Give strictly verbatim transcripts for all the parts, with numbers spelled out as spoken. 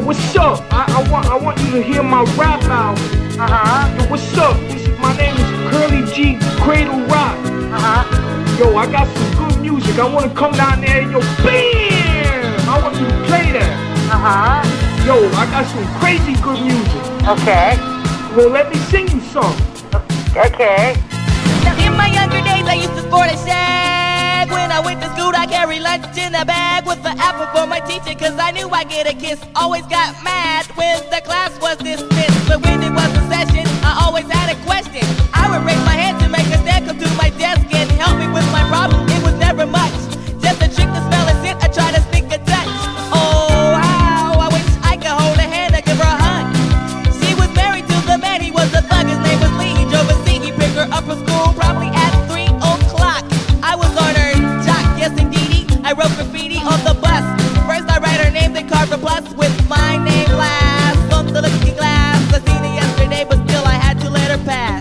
what's up? I, I want I want you to hear my rap album. Uh-huh. Yo, what's up? This is, my name is Curly G, Cradle Rock. Uh-huh. Yo, I got some good music. I want to come down there and yo, bam! I want you to play that. Uh-huh. Yo, I got some crazy good music. Okay. Well, let me sing you some. Okay. Now in my younger days I used to sport a shag. When I went to school I carried lunch in a bag with the apple for my teacher, cause I knew I'd get a kiss. Always got mad when the class was dismissed, but when it was a session I always had a question. I would raise my hand to make a dad come to my desk and help me with my problem. It was never much, just a trick to smell a scent. I try to sneak a touch. Oh how I wish I could hold her hand and give her a hug. She was married to the man, he was a thug. His name was Lee, he drove a seat. He picked her up from school probably at three o'clock. I was on her jock, yes indeedy. I wrote graffiti on the bus. First I write her name, then carved a plus with my name last on the looking glass. I seen her yesterday, but still I had to let her pass.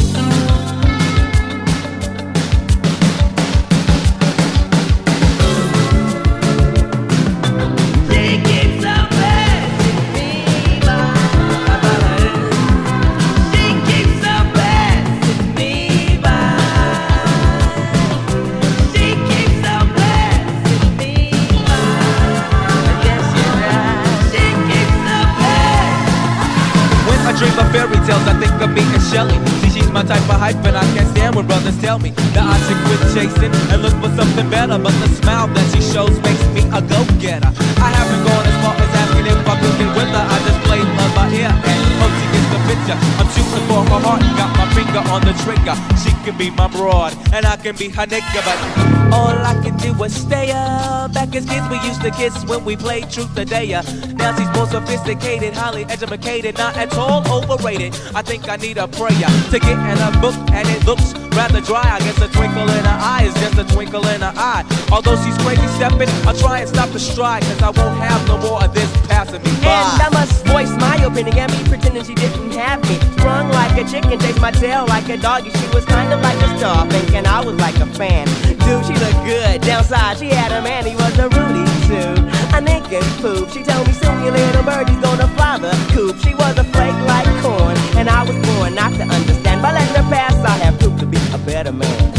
Dream of fairy tales, I think of me and Shelly. See, she's my type of hype, and I can't stand when brothers tell me that I should quit chasing and look for something better. But the smile that she shows makes me a go-getter. I haven't gone as far as asking if I could get with her. I just play love by ear and hope she gets the picture. I'm shooting for her heart, got my finger on the trigger. She can be my broad, and I can be her nigga, but all I can do is stay up. Back as kids, we used to kiss when we played truth or dare. Now she's more sophisticated, highly educated, not at all overrated. I think I need a prayer to get in a book, and it looks rather dry. I guess a twinkle in her eye is just a twinkle in her eye. Although she's crazy stepping, I'll try and stop the stride, cause I won't have no more of this passing me by. And I must voice my opinion and me pretending she didn't have me. Sprung like a chicken, chased my tail like a doggy. She was kind of like a star, thinking I was like a fan. Dude, she looked good. Downside, she had a man, he was a Rudy too. A naked poop. She told me soon your little birdie's gonna fly the coop. She was a flake like corn, and I was born not to understand. By letting her pass, I have proved to be a better man.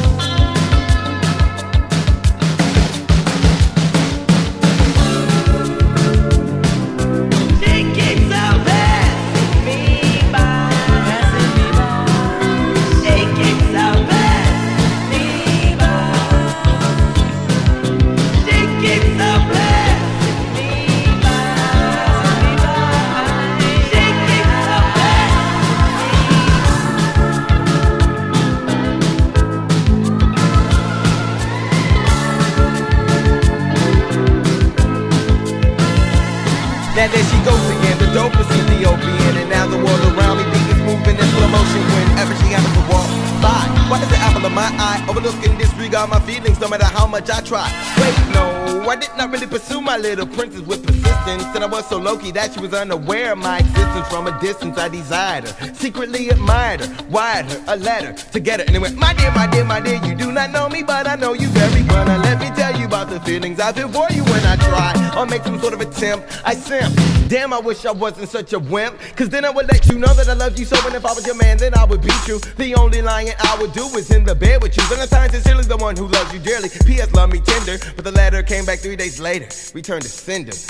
Now there she goes again, the dopest Ethiopian. And now the world around me think it's moving in slow motion whenever she happens to walk by. Why does the apple of my eye overlook and disregard my feelings no matter how much I try? Wait, no, I did not really pursue my little princess with persistence. And I was so low-key that she was unaware of my existence. From a distance I desired her, secretly admired her, wired her a letter to get her. And it went, my dear, my dear, my dear, you do not know me, but I know you very well. Now let me tell you about the feelings I feel for you when I try or make some sort of attempt. I simp. Damn, I wish I wasn't such a wimp, cause then I would let you know that I love you so. And if I was your man, then I would beat you. The only lying I would do is in the bed with you. Valentine's sincerely the one who loves you dearly. P S love me tender, but the letter came back three days later, returned to sender.